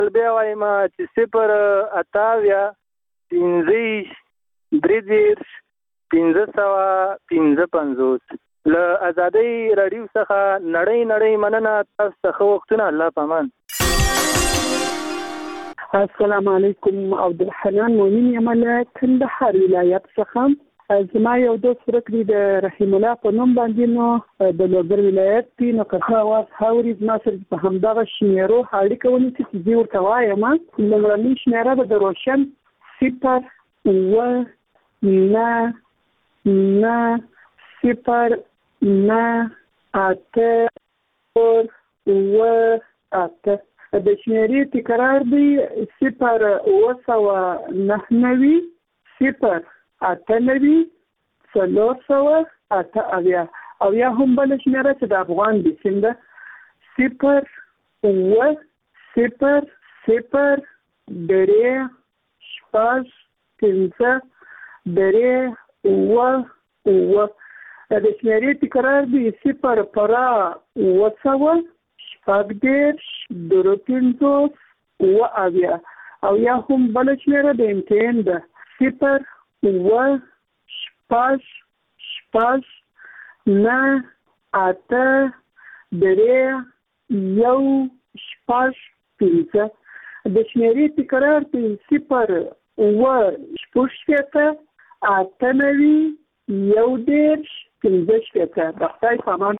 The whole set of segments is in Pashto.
بیا وایم چې 058 له ازادۍ راډیو څخه نړۍ مننه. تاسو ته ښه وختونه. الله پامان. السلام علیکم. عبدالحنان مومن یم له کندهار ولایت څخه. زما یو دوست ورکړي د رحیم الله په نوم باندې نو د لوګر ولایت دی. نو که اواز هاوري زما سره په همدغه شمیرو اړیکه ونیسي چې زه ورته وایم. لومړنۍ شمیره به د روشن 09908 د شمیرې تکرار دی 0890408 او یا هم بل شمیره چې د افغان د سیم ده 0 د شمیرې تکرار دی 0 او یا هم بل شمیره د امتحان ده 0 د شمیرې تکرار دی 0 بختای سامان.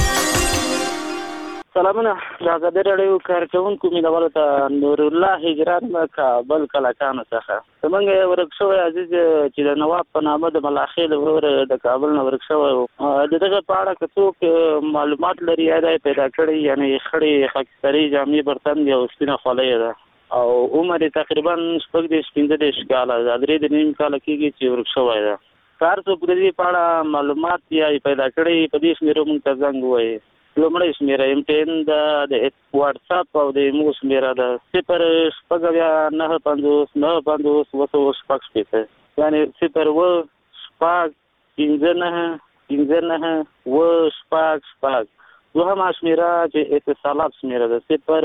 سلامونه. د ازادۍ راډیو کارکوونکو مینوالو ته نور الله هجران له کابل کلکانو څخه. زموږ ورک شوی عزیز چې د نواب په نامه د ملاخیل ورور د کابل نه ورک شوی و، د دغه په اړه که څوک معلومات لري یا دا پیدا کړی، یعنی خړې خاکستري جامې برتن او سپینه خولۍ ده او عمر یې تقریبا 15 کاله ده. 3.5 کاله کېږي چې ورک شوی ده. هر څوک د دې په اړه معلومات یا پیدا کړی په دې شمیرو موږ ته زنګ ووایي. لومړی شمیره امتحان د واتساپ او د ایمو شمیره ده 0959595 یعنی 0 دوهمه شمیره چې اتصالات شمیره ده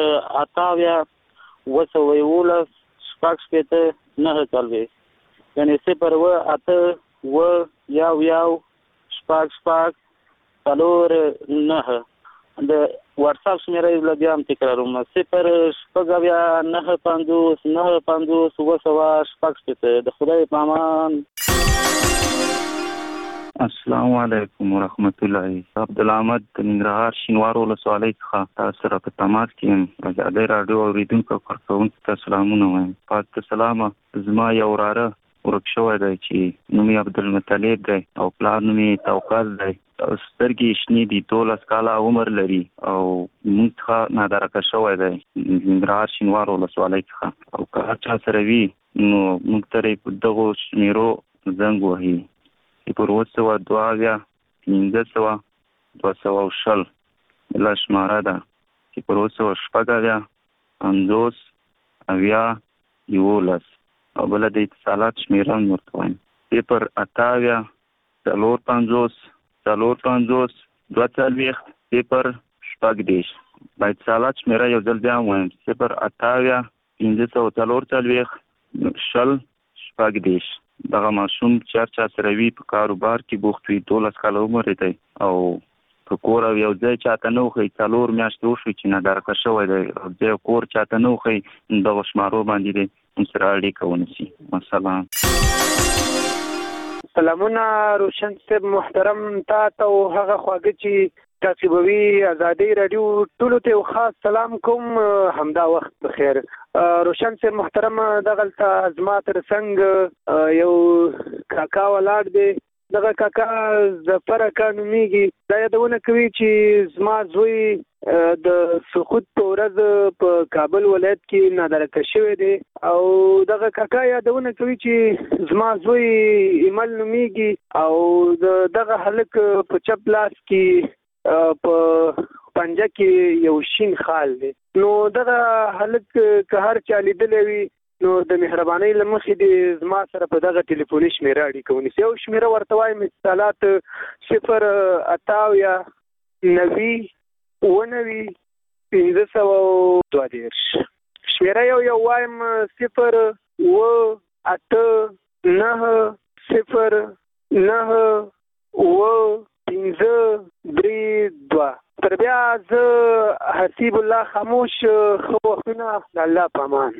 0 یعنی 0 د واتساپ شمیره یې بیا هم تکراروم 0 د خدای په امان. السلام علیکم ورحمت الله. عبدالحمد د ننګرهار شینوار ولسوالۍ څخه تاسو سره په تماس کې یم. ازادۍ راډیو اوریدونکو کارکوونکو ته سلامونه وایم. پاک سلامه. زما یو وراره ورک شوی دی چې نوم یې عبدالمطلب دی او پلار نوم یې توقاز دی. سترګې شنې دي، 12 کاله عمر لري او موږ څخه نادرکه شوی دی ننګرهار شینوار ولسوالۍ څخه. او که هر چا سره وي نو موږ ته په دغو شمیرو زنګ وهي 020150210 بله شماره ده 0205011 او بله د اتصالات شمیره هم ورته وایم 058 450 0 با اتصالات شمیره یو ځل بیا هم وایم 058 540 دغه ماشوم چا سره وي په کاروبار کې بوخت وي، 12 کاله عمر دی او په کور او یو ځای چاته نه وښي 4 میاشتې وشوي چې نادرکه شوی دی او ځای کور چاته نه وښي دغه شمارو باندې دی سره اړیکه ونیسي. السلام. سلامونه روشن صاحب محترم، تا ته او هغه خواږه چې تعقیبوي ازادۍ راډیو ټولو ته خاص سلام کوم. همدا وخت بخیر. روشن صاحب محترم، دغلته زما تر څنګ یو کاکا ولاړ دی. دغه کاکا ظفر اکا نومیږي. دا یادونه کوي چې زما زوی د سقوط په ورځ په کابل ولایت کې نادرکه شوی دی او دغه کاکا یادونه کوي چې زما زوی ایمل نومیږي او دغه هلک په چپ لاس کې په پنجه کې یو شین خال دی. نو دغه هلک که هر چا لیدلی وي نو د مهربانۍ له مخې دې زما سره په دغه ټلیفوني شمیره اړیکه ونیسي. یو شمیره ورته وایم اتصالات 0 90 532 شمیره یو وایم 0 و 8 9 0 9 و 15 3 2. تر بیا زه حسیب الله خاموش خو وختونه د الله په امان.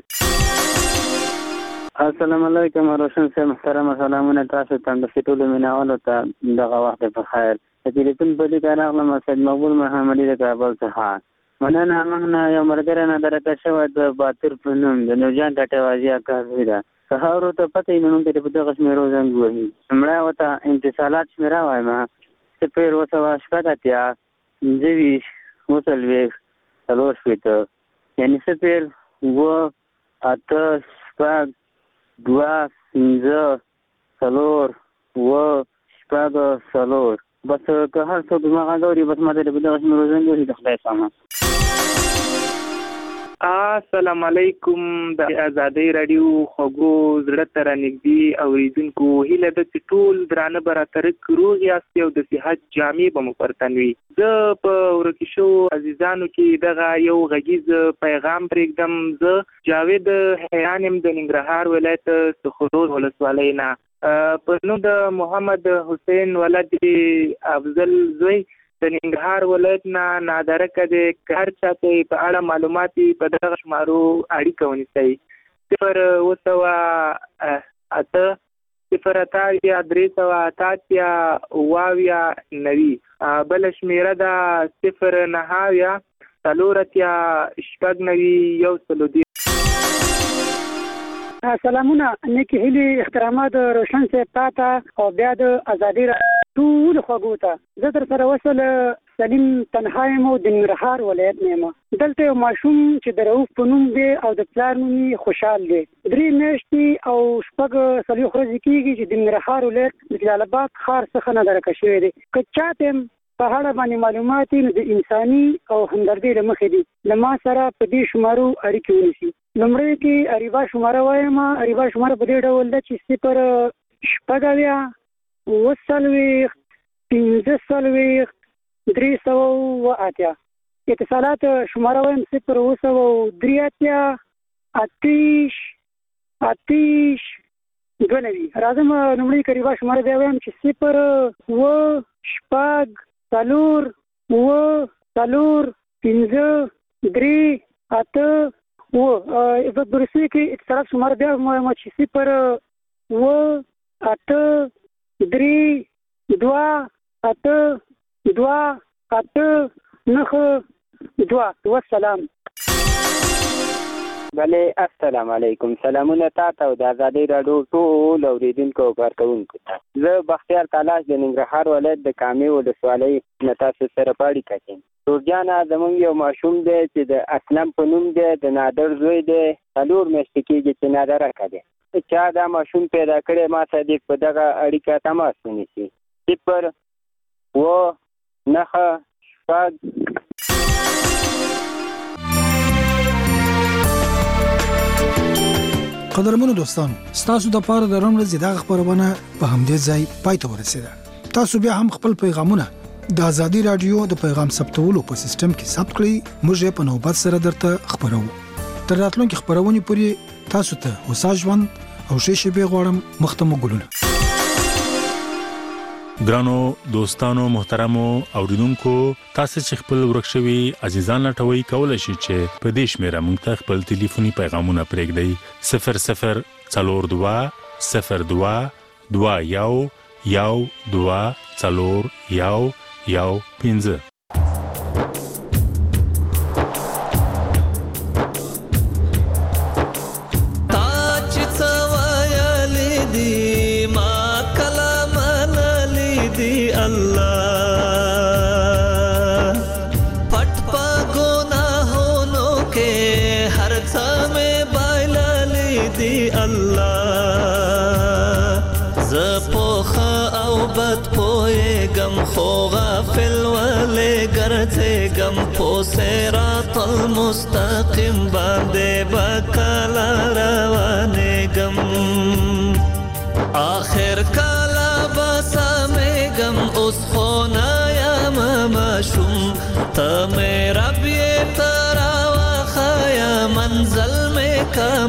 السلام علیکم روشن صاحب محترم سلامونه تاسو ته د ټولو مینوالو ته دغه وخت په خیر. تلیفون په دې کار راغلم سید مقبول محمدي د کابل څخه. مننه موږ یو ملګری نه درته شوی د باتر په نوم د نورجان ټاټوازي کار ده. سهار ته پته یې نوم ته په دغه شمیرو زنګ وهي. مړه وته انتصالات شمیره وایم 0 و 7 نجویش وسلویخ سلور شویتا یعنی 0 و 8 شپاگ 2 15 سلور و شپاگ سلور بس که هر څوک دماغه دوري بس ماته د بدغه شمیرو زنګ وهي د خدای سامان. السلام علیکم د آزادۍ رادیو خوږو زړه ته رانږدې اورېدونکو هیله ده چې ټول درانه براترک روغ یاست او د صحت جامې به مو پر تن وي. زه په ورکې شوو عزیزانو کې دغه یو غږیز پیغام پرېږدم. زه جاوید حیان یم د ننګرهار ولایت سخرود ولسوالۍ نه. په نوم د محمد حسین ولد افضل زوی د ننګرهار ولایت نه نادرکه د هر چاته په اړه معلومات په دغه شمارو اړیکه ونیسئ. 0 و 8 0 اتیا 388 واویا 90 بل شمیره ده 0 9 4 شپږ 102. سلامونه نیکی هیلی احترامات روشن صاحب تاته او بیا د ازادي ټول خوږو ته. زه در سره وصل سلیم تنها یم د ننګرهار ولایت نه یم. دلته یو ماشوم چې د رؤف په نوم دی او د پلار نوم یې خوشحال دی. 3 میاشتې او شپږ څلوېښت ورځې کېږي چې د ننګرهار ولایت د جلال آباد ښار څخه نادرکه شوی دی. که چاته په اړه باندې معلومات نو د انساني او همدردۍ له مخې دي له ما سره په دې شمارو اړیکې ونیسي. لومړی کې اریبا شماره وایم. اریبا شماره په دې ډول ده چې 0 شپږ 40 15 308. اتصالات شماره وایم 0 3 آتش 92. راځم لومړی کریبا شماره بیا وایم چې 0 و شپږ 4 و 4 15 3 8 و په برسي کې اتصالات شماره بیا وایم چې 0 و 8 3 2 8 2 8 9 2. والسلام. بله السلام علیکم. سلامونه تاسو د آزادۍ رادیو ټول اوریدونکو او کارکونکو ته. زه بختیار تلاش د ننګرهار ولایت د کامې ولسوالۍ نه تاسو سره په اړیکه کې یم. جورجانا زموږ یو ماشوم دی چې د اسلم په نوم دی د نادر زوی دی 4 میاشتې کېږي چې نادرکه دی. چا دا ماشوم پیدا کړی ما صدیق په دغه اړیکه تماس ونیسي. 0 و 9 شپږ. قدرمنو دوستانو ستاسو د پاره د روم ورځې دغه خبرونه په همدې ځای پای ته ورسېده. تاسو بیا هم خپل پیغامونه د آزادي رادیو د پیغام ثبتولو په سیستم کې ثبت کړئ. موږ په نوبت سره درته خبرو. تر راتلونکي خبرونه پورې تاسو ته هوسا ژوند او ښه شپه غواړم. مختمو ګلونه. ګرانو دوستانو محترمو اوریدونکو تاسو چې خپل ورکشوي عزیزان لټوي کولای شئ چې په دې شمیره موږ ته خپل ټلیفوني پیغامونه پرېږدئ 00 42 02 21 12 4 15. خو غافل ولې ګرځېږم په صراط المستقیم باندې بکلا روانېږم آخر کله به سمېږم اوس خو نه یم ماشوم ته مې رب یې ته راوښیه منزل का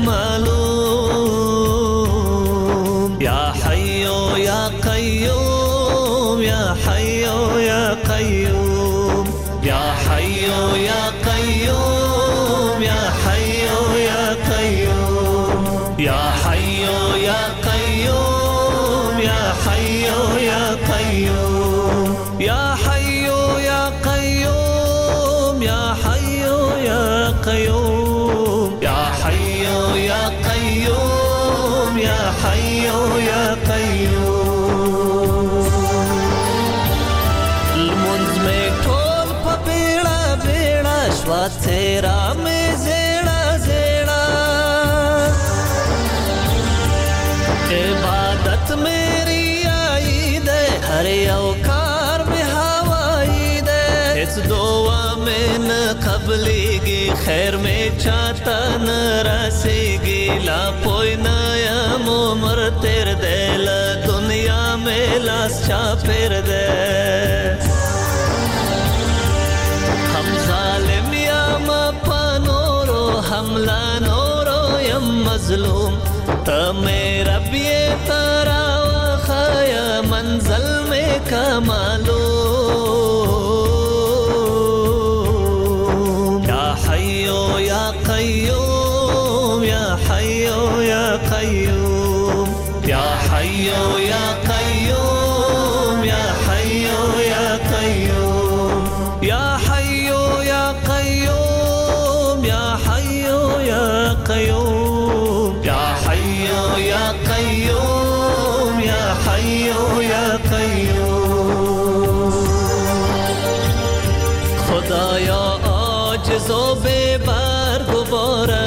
मालूम या हय्यो या कय्यूम या हय्यो या कय्यूम या हय्यो या कय्यूम या हय्यो या कय्यूम या हय्यो या कय्यूम या हय्यो या कय्यूम या हय्यो या कय्यूम या हय्यो या कय्यूम या हय्यो या कय्यूम या हय्यो या कय्यूम मुंज में ठोल पबेड़ा बेड़ा श्वासेरा में जेड़ा जेड़ा इबादत मेरी आई दे हर औकार में हवाई दे इस दुआ में न कबलेगी खैर में चाहता न रसेगी ला पोई नया मोमर तेर दे ला दुनिया में लास चा फिर दे हम जालिम या मपनोरो हमला नोरो यम मजलूम मेरा बिये तारा वखाया मंजल में का मालूम या हय्यो या कय्यूम या हय्यो या कय्यूम या हय्यो या कय्यूम या हय्यो या कय्यूम या हय्यो या कय्यूम या हय्यो या कय्यूम या हय्यो या कय्यूम या हय्यो या कय्यूम खुदाया आजिज़ो बे